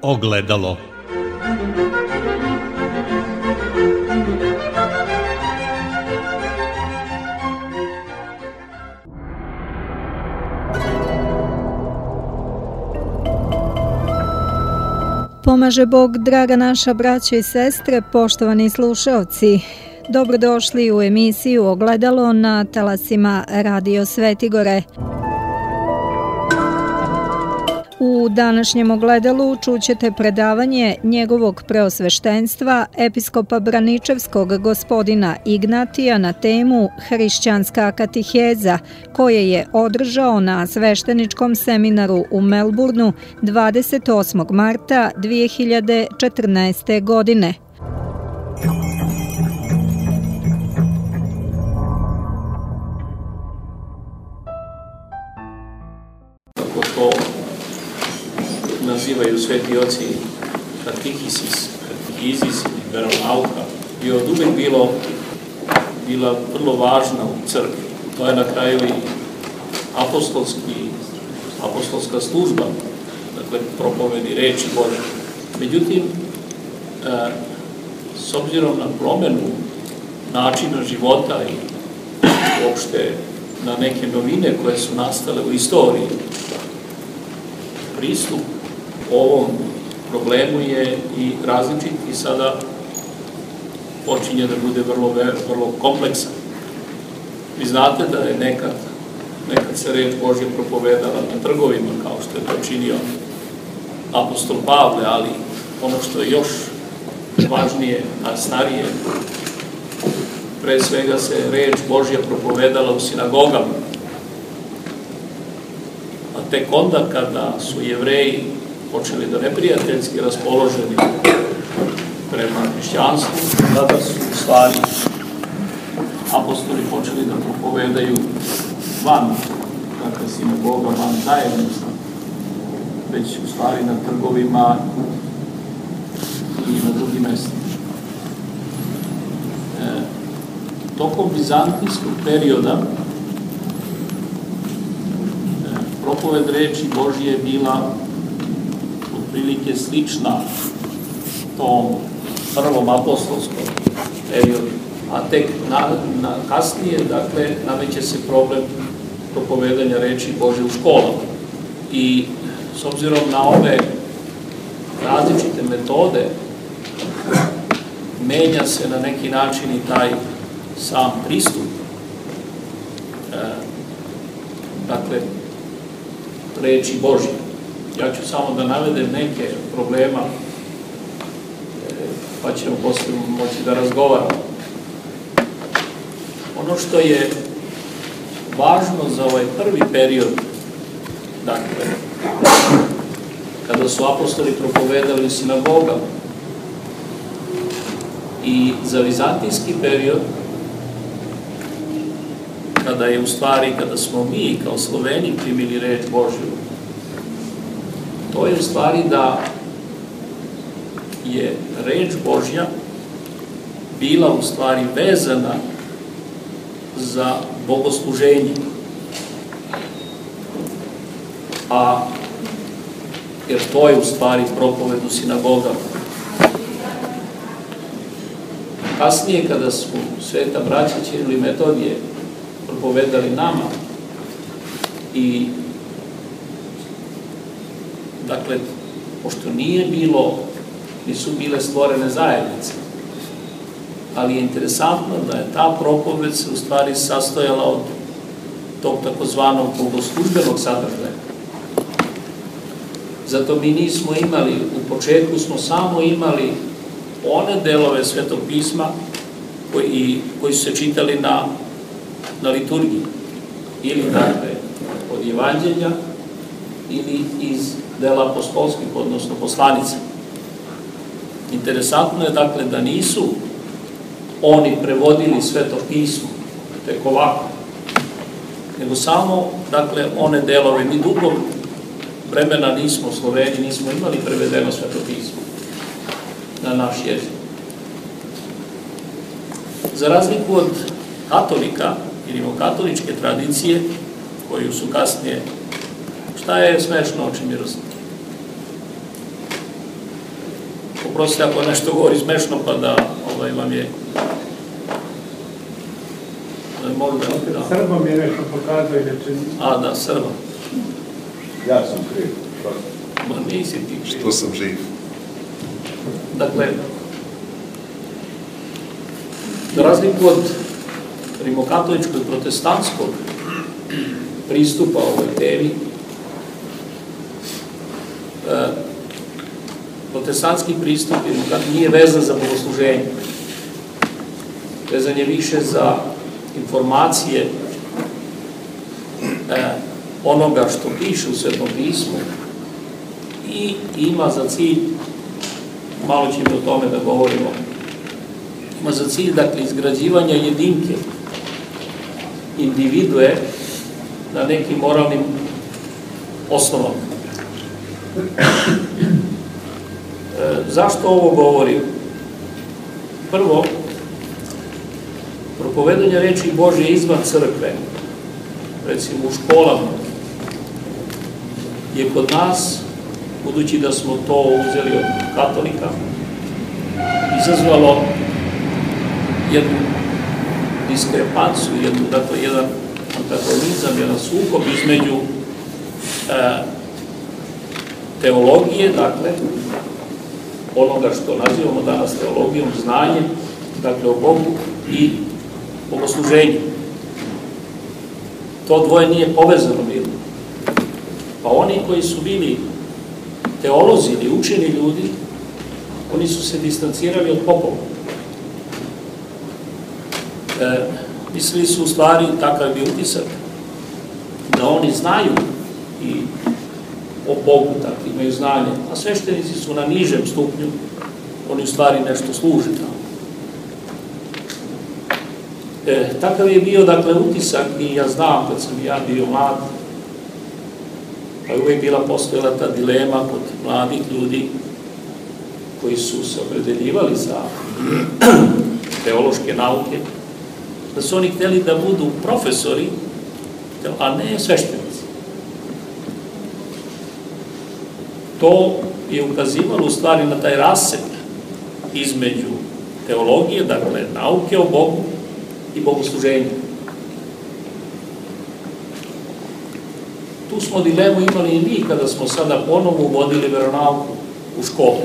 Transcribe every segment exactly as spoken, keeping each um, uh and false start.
Ogledalo. Pomaže Bog, draga naša braćo i sestre, poštovani slušaoci. Dobrodošli u emisiju Ogledalo na talasima Radio Svetigore. U današnjem Ogledalu čućete predavanje njegovog preosveštenstva episkopa Braničevskog gospodina Ignatija na temu Hrišćanska katiheza, koje je održao na svešteničkom seminaru u Melbourneu dvadeset osmog marta dve hiljade četrnaeste. godine. Nazivaju sveti oci katehisis, katehizis ili veronauka, je od uvek bilo, bila vrlo važna u crkvi. To je na kraju i apostolski, apostolska služba, dakle propovedi reči Bože. Međutim, e, s obzirom na promenu načina života i uopšte na neke novine koje su nastale u istoriji, pristup ovom problemu je i različit i sada počinje da bude vrlo, vrlo kompleksan. Vi znate da je nekad, nekad se reč Božja propovedala na trgovima, kao što je to činio apostol Pavle, ali ono što je još važnije, a starije, pre svega se reč Božja propovedala u sinagogama. A tek onda kada su Jevreji počeli da neprijateljski raspoloženi prema hrišćanstvu, tada su u stvari apostoli počeli da propovedaju van, dakle sinagoga, van zajednica, već u stvari na trgovima i na drugim mestima. E, tokom bizantijskog perioda e, propoved reči Božje je bila prilike slična tom prvom apostolskom periodu, a tek na, na kasnije, dakle, nameće se problem propovedanja reči Bože u školama. I s obzirom na ove različite metode, menja se na neki način i taj sam pristup. E, dakle, reči Božje. Ja ću samo da navedem neke problema, pa ćemo posle moći da razgovaramo. Ono što je važno za ovaj prvi period, dakle, kada su apostoli propovedali u sinagogama, i za vizantijski period, kada je u stvari, kada smo mi kao Sloveni primili reč Božju, to je u stvari da je reč Božja bila u stvari vezana za bogosluženje. A, jer to je u stvari propoved u sinagogama. Kasnije, kada su sveta braća Ćiril i Metodije propovedali nama i dakle, pošto nije bilo, nisu bile stvorene zajednice, ali je interesantno da je ta propoved se u stvari sastojala od tog takozvanog bogoslužbenog sadržaja. Zato mi nismo imali, u početku smo samo imali one delove Svetog pisma koji, koji su se čitali na, na liturgiji, ili dakle od evanđelja, ili iz dela apostolskih, odnosno poslanica. Interesantno je, dakle, da nisu oni prevodili Sveto pismo tek ovako, nego samo, dakle, one delove. Mi dugo vremena nismo, Sloveni, nismo imali prevedeno Sveto pismo na naš jezik. Za razliku od katolika, ili katoličke tradicije, koju su kasnije, šta je smešno oči mirosti? oprostite ako nešto govori smešno, pa da ovaj, vam je... Mogu da... Srba mi je nešto pokazao i reče... A, da, Srba. Ja sam kriv. Ma nisi ti kriv. Što sam živ? Dakle, za razliku od rimokatoličkog i protestantskog pristupa ovoj temi, protestantski pristup nije vezan za bogosluženje. Vezan je više za informacije onoga što piše u Svetom pismu i ima za cilj, malo ćemo o tome da govorimo, ima za cilj, dakle, izgrađivanja jedinke individue na nekim moralnim osnovama. E, zašto ovo govorim? Prvo, propovedanje reči Božje izvan crkve, recimo u školama, je kod nas, budući da smo to uzeli od katolika, izazvalo jednu diskrepanciju, jednu, dakle, jedan antagonizam, jedan sukob između e, teologije, dakle, onoga što nazivamo danas teologijom, znanjem, dakle, o Bogu i bogosluženjem. To dvoje nije povezano bilo. Pa oni koji su bili teolozi ili učeni ljudi, oni su se distancirali od popova. E, mislili su u stvari, takav bi utisak, da oni znaju i o Bogu, tako, imaju znanje, a sveštenici su na nižem stupnju, oni u stvari nešto služe tamo. E, takav je bio, dakle, utisak i ja znam, kad sam ja bio mlad, pa je uvijek bila postojala ta dilema kod mladih ljudi koji su se opredeljivali za teološke nauke, da su oni hteli da budu profesori, a ne sveštenici. To je ukazivalo u stvari na taj rasep između teologije, dakle, nauke o Bogu i bogosluženja. Tu smo dilemu imali i mi kada smo sada ponovo uvodili veronauku u školu.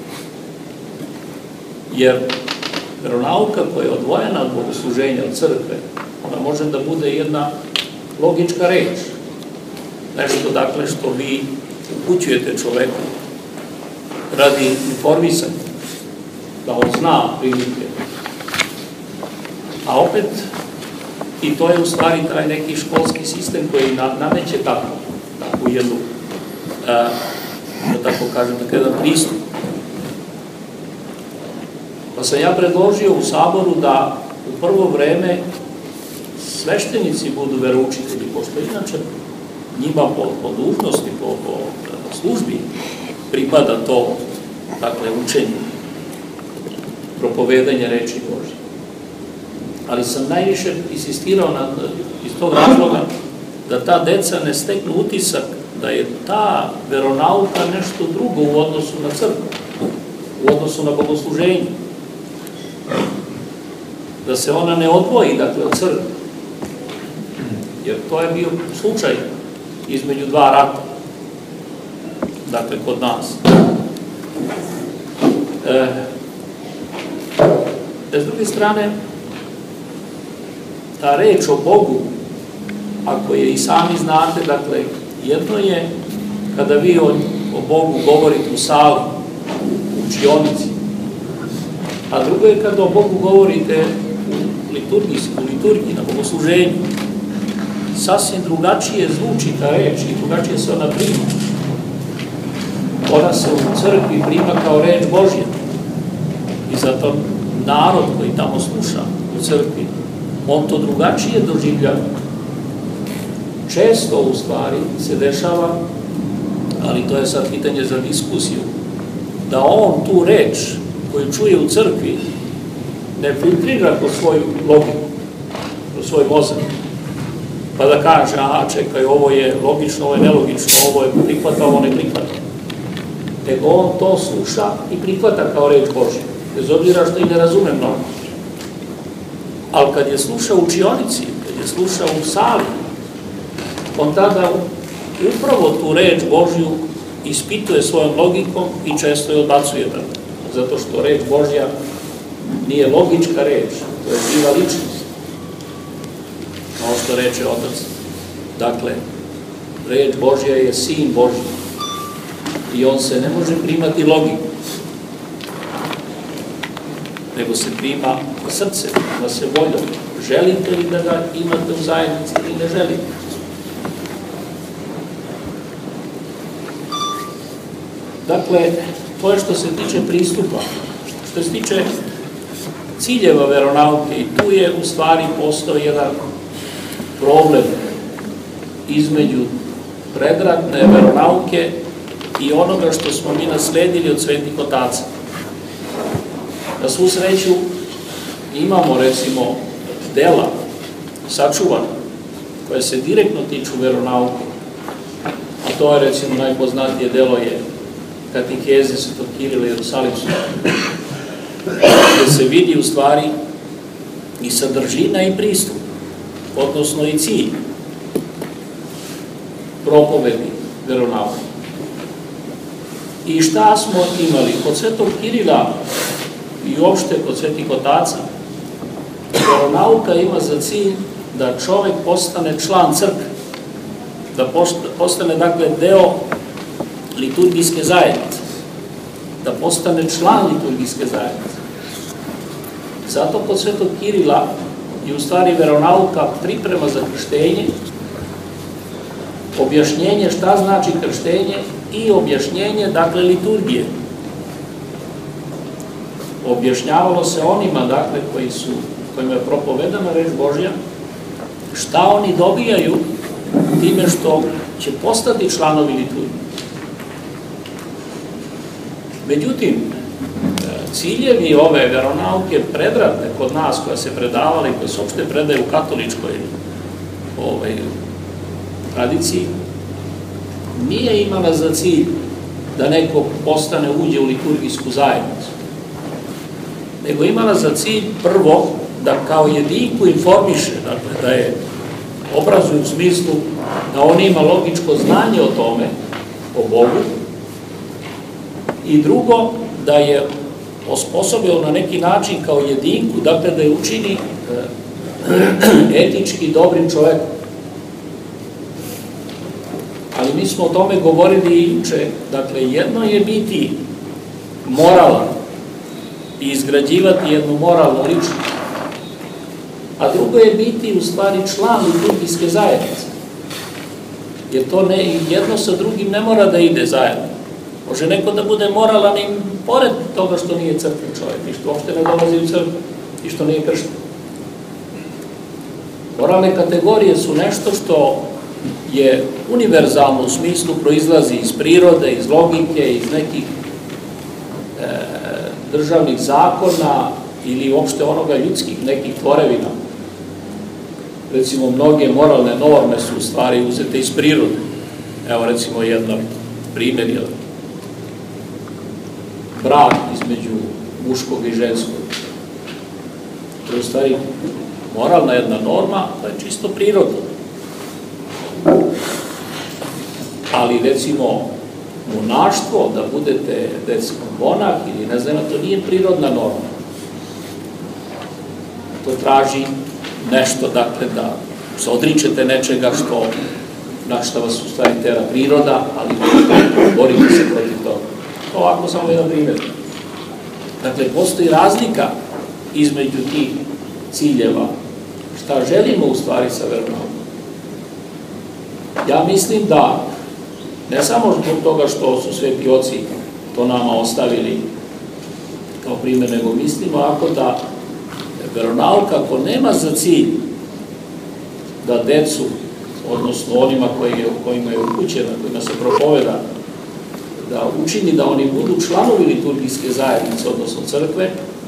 Jer veronauka koja je odvojena od bogosluženja, od crkve, ona može da bude jedna logička reč. Nešto, dakle, što vi upućujete čoveku radi informisanja, da on zna prilike. A opet, i to je u stvari taj neki školski sistem koji nameće tako, tako jednu, da tako kažem, tako jedan pristup. Pa sam ja predložio u Saboru da u prvo vreme sveštenici budu veroučitelji, pošto inače njima po, po dužnosti, po, po službi pripada to, dakle, učenje, propovedanje reči Božje. Ali sam najviše insistirao na, iz tog razloga da ta deca ne steknu utisak da je ta veronauka nešto drugo u odnosu na crkvu, u odnosu na bogosluženje. Da se ona ne odvoji, dakle, od crkve. Jer to je bio slučaj između dva rata, dakle, kod nas. E, s druge strane, ta reč o Bogu, ako je i sami znate, dakle, jedno je kada vi o, o Bogu govorite u sali, u učionici, a drugo je kada o Bogu govorite u liturgiji, u liturgiji, na bogosluženju. Sasvim drugačije zvuči ta reč i drugačije se ona prima. Ona se u crkvi prima kao reč Božja. I zato narod koji tamo sluša u crkvi, on to drugačije doživljava. Često, u stvari, se dešava, ali to je sad pitanje za diskusiju, da on tu reč koju čuje u crkvi ne filtrira kroz svoju logiku, kroz svoj mozak, pa da kaže, aha, čekaj, ovo je logično, ovo je nelogično, ovo je prihvata, ovo ne prihvata. nego on to sluša i prihvata kao reč Božja, bez obzira što i ne razume mnogo. Ali kad je slušao u učionici, kad je slušao u sali, on tada upravo tu reč Božju ispituje svojom logikom i često je odbacuje, zato što reč Božja nije logička reč, to je živa ličnost, kao što reče Otac. Dakle, reč Božja je Sin Božji i on se ne može primati logiku, nego se prima srce, da se voljom. Želite li da ga imate u zajednici ili ne želite? Dakle, to je što se tiče pristupa. Što se tiče ciljeva veronauke, i tu je u stvari postao jedan problem između predratne veronauke i onoga što smo mi nasledili od svetih otaca. Na svu sreću imamo, recimo, dela sačuvana koje se direktno tiču veronauke. A to je, recimo, najpoznatije delo je Katiheze Svetog Kirila Jerusalimskog, gde se vidi u stvari i sadržina i pristup, odnosno i cilj propovedi veronauke. I šta smo imali? Kod Svetog Kirila i uopšte kod svetih otaca, veronauka ima za cilj da čovek postane član crkve, da postane, dakle, deo liturgijske zajednice, da postane član liturgijske zajednice. Zato kod Svetog Kirila je u stvari veronauka priprema za krštenje, objašnjenje šta znači krštenje i objašnjenje, dakle, liturgije. Objašnjavalo se onima, dakle, koji su, kojima je propovedana reč Božja, šta oni dobijaju time što će postati članovi liturgije. Međutim, ciljevi ove veronauke predratne kod nas, koja se predavala i koja se uopšte predaje u katoličkoj ovaj, tradiciji, nije imala za cilj da neko postane, uđe u liturgijsku zajednicu, nego imala za cilj prvo da kao jedinku informiše, dakle da je obrazuje u smislu da on ima logičko znanje o tome, o Bogu, i drugo, da je osposobio na neki način kao jedinku, dakle da je učini etički dobrim čovekom. Ali mi smo o tome govorili i juče, dakle jedno je biti moralan i izgrađivati jednu moralnu ličnost, a drugo je biti u stvari član liturgijske zajednice, jer to ne, jedno sa drugim ne mora da ide zajedno. Može neko da bude moralan i pored toga što nije crkven čovjek i što uopšte ne dolazi u crkvu i što nije kršten. Moralne kategorije su nešto što je univerzalno u smislu, proizlazi iz prirode, iz logike, iz nekih e, državnih zakona ili uopšte onoga ljudskih nekih tvorevina. Recimo, mnoge moralne norme su u stvari uzete iz prirode. Evo, recimo, jedan primjer je brak između muškog i ženskog. To je u stvari moralna jedna norma, to je čisto prirodno. Ali, recimo, monaštvo, da budete, recimo, monah ili ne znam, to nije prirodna norma. To traži nešto, dakle, da se odričete nečega što, na što vas u stvari tera priroda, ali borite se protiv toga. To ovako samo jedan primjer. Dakle, postoji razlika između tih ciljeva. Šta želimo u stvari sa veronaukom? Ja mislim da, ne samo zbog toga što su sveti oci to nama ostavili kao primjer, nego mislimo ako da veronauka, ako nema za cilj da decu, odnosno onima kojima je upućena, kojima se propoveda, da učini da oni budu članovi liturgijske zajednice, odnosno crkve,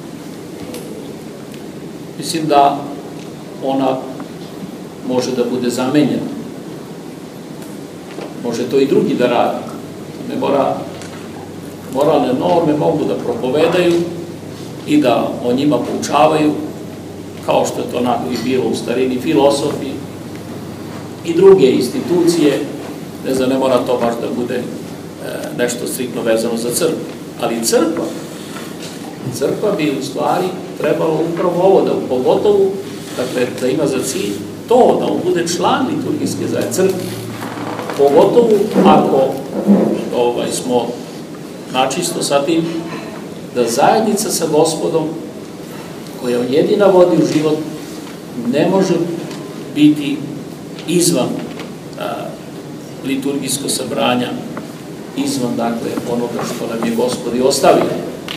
mislim da ona može da bude zamenjena. Može to i drugi da radi. Ne mora moralne norme mogu da propovedaju i da o njima poučavaju, kao što je to i bilo u starini filosofi i druge institucije, ne znam, ne mora to baš da bude nešto striktno vezano za crkvu. Ali crkva, crkva bi u stvari trebalo upravo ovo, da pogotovo, dakle, da ima za cilj to, da on bude član liturgijske zajednice crkve. Pogotovo ako ovaj, smo načisto sa tim da zajednica sa Gospodom, koja jedina vodi u život, ne može biti izvan a, liturgijskog sabranja, izvan, dakle, onoga što nam je Gospod i ostavio.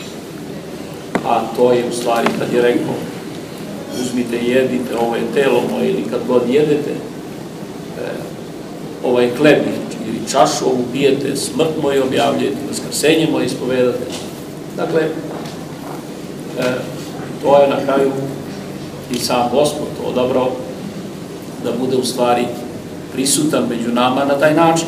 A to je u stvari kad je rekao, uzmite i jedite, ovo je telo moje, ili kad god jedete, e, ovaj hleb ili čašu ovu pijete, smrt moju objavljujete, vaskrsenje moje ispovedate. Dakle, e, to je na kraju i sam Gospod odabrao da bude u stvari prisutan među nama na taj način.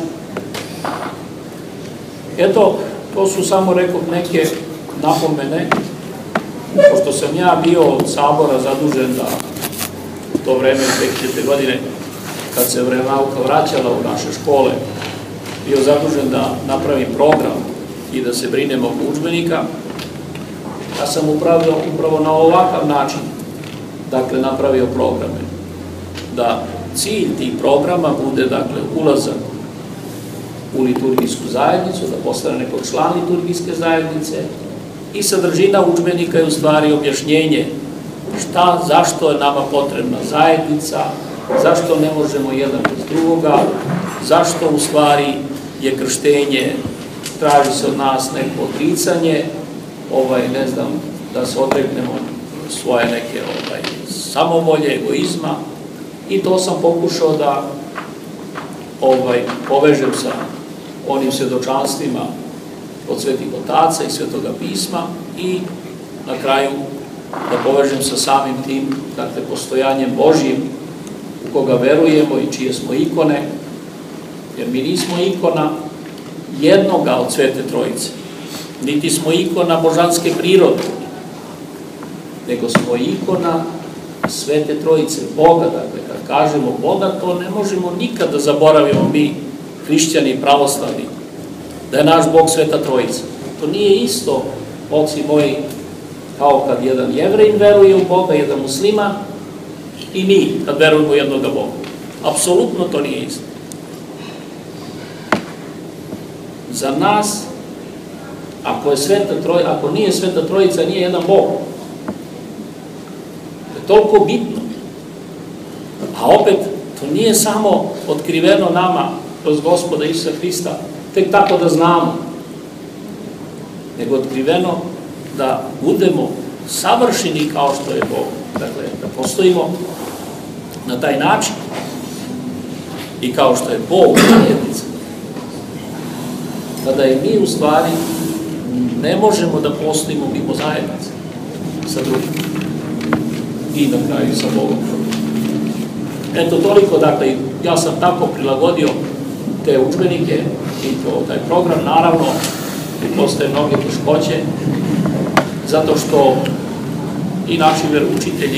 Eto, to su samo, rekao, neke napomene, pošto sam ja bio od Sabora zadužen da u to vreme, dve hiljadite. godine, kad se veronauka vraćala u naše škole, bio zadužen da napravim program i da se brinemo oko udžbenika. Ja sam upravo, upravo na ovakav način, dakle, napravio programe. Da cilj tih programa bude, dakle, ulazak u liturgijsku zajednicu, da postane neko član liturgijske zajednice, i sadržina udžbenika je u stvari objašnjenje šta, zašto je nama potrebna zajednica, zašto ne možemo jedan bez drugoga, zašto u stvari je krštenje, traži se od nas neko odricanje, ovaj, ne znam, da se odreknemo svoje neke ovaj, samovolje, egoizma, i to sam pokušao da ovaj, povežem sa onim svjedočanstvima od svetih otaca i svetoga pisma i na kraju da povežem sa samim tim, dakle, postojanjem Božjim u koga verujemo i čije smo ikone, jer mi nismo ikona jednoga od Svete Trojice, niti smo ikona božanske prirode, nego smo ikona Svete Trojice, Boga. Dakle, kad kažemo Boga, to ne možemo nikad da zaboravimo mi, hrišćani i pravoslavni, da je naš Bog Sveta Trojica. To nije isto, oci moji, kao kad jedan Jevrej veruje u Boga, jedan musliman, i mi kad verujemo u jednoga Boga. Apsolutno to nije isto. Za nas, ako je Sveta Trojica, ako nije Sveta Trojica, nije jedan Bog. To je toliko bitno. A opet, to nije samo otkriveno nama kroz Gospoda Isusa Hrista, tek tako da znamo, nego otkriveno da budemo savršeni kao što je Bog. Dakle, da postojimo na taj način i kao što je Bog zajednica. Kada i mi u stvari ne možemo da postojimo mimo zajednice sa drugim i na kraju sa Bogom. Eto, toliko, dakle, ja sam tako prilagodio te udžbenike i to, taj program, naravno, postoje mnoge teškoće, zato što i naši veroučitelji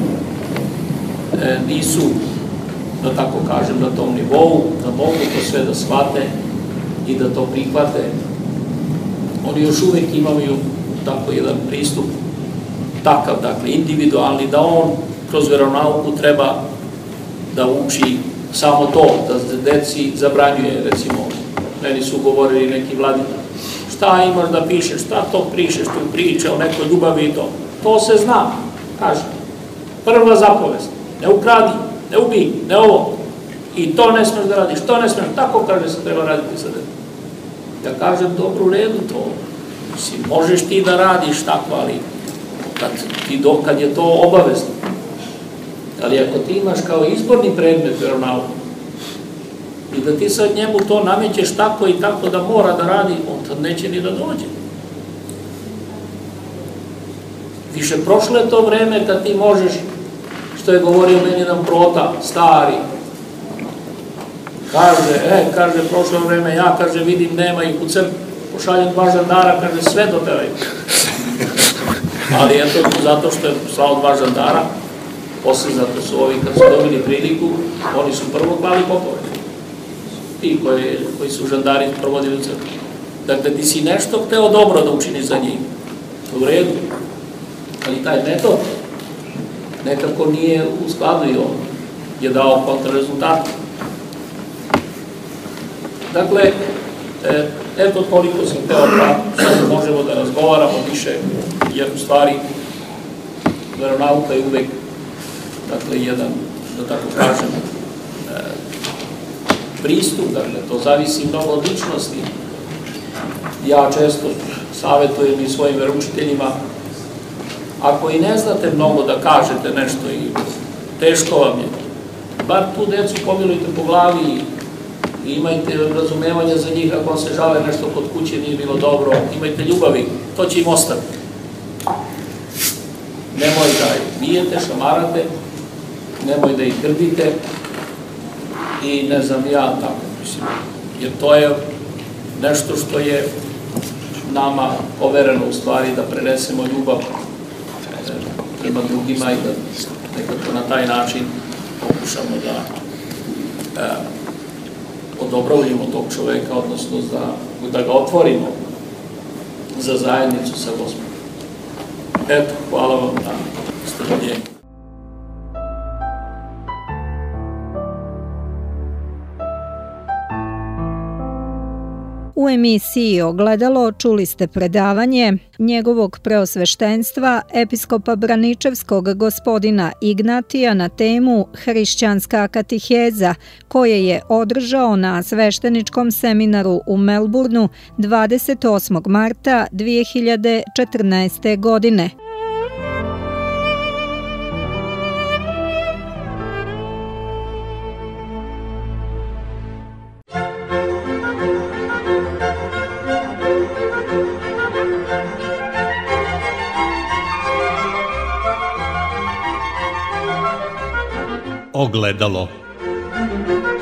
e, nisu, da tako kažem, na tom nivou, da mogu to sve da shvate i da to prihvate. Oni još uvek imaju tako jedan pristup, takav, dakle, individualni, da on kroz veronauku treba da uči samo to, da deci zabranjuje, recimo, meni su govorili neki vladini, šta imaš da pišeš, šta to pišeš, tu priče o nekoj ljubavi i to. To se zna, kaže. Prva zapovest, ne ukradi, ne ubij, ne ovo. I to ne smeš da radiš, to ne smeš, tako, kaže, se treba raditi sa detetom. Ja kažem, dobro, u redu to, mislim, možeš ti da radiš tako, ali kad, ti do, kad je to obavezno. Ali ako ti imaš kao izborni predmet veronauku i da ti sad njemu to namećeš tako i tako da mora da radi, on tad neće ni da dođe. Više prošlo je to vreme kad ti možeš, što je govorio meni jedan prota, stari, kaže, e, kaže, prošlo vreme, ja, kaže, vidim, nema ih u crkvi, pošaljem dva žandara, kaže sve doteraju. Ali eto, zato što je slao dva žandara, posle zato su ovi, kad su dobili priliku, oni su prvo klali popove. Ti koji, koji su žandari provodili u crkvu. Dakle, ti si nešto hteo dobro da učiniš za njih. U redu. Ali taj metod nekako nije u skladu i on je dao kontrarezultate. Dakle, eto toliko sam hteo da sad možemo da razgovaramo više, jer u stvari veronauka je uvek, dakle, jedan, da tako kažem, pristup, dakle, to zavisi mnogo od ličnosti. Ja često savjetujem i svojim veroučiteljima, ako i ne znate mnogo da kažete nešto i teško vam je, bar tu decu pomilujte po glavi i imajte razumevanja za njih ako vam se žale nešto kod kuće nije bilo dobro, imajte ljubavi, to će im ostati. Nemoj da ih bijete, šamarate, nemoj da ih grdite i ne znam ja tako, mislim, jer to je nešto što je nama povereno u stvari da prenesemo ljubav prema drugima i da nekako na taj način pokušamo da e, odobravljamo tog čoveka, odnosno da, da ga otvorimo za zajednicu sa Gospodom. Eto, hvala vam na strpljenju. U emisiji Ogledalo čuli ste predavanje njegovog preosveštenstva episkopa Braničevskog gospodina Ignatija na temu Hrišćanska katiheza, koje je održao na svešteničkom seminaru u Melbourneu dvadeset osmog marta dve hiljade četrnaeste. godine. Ogledalo.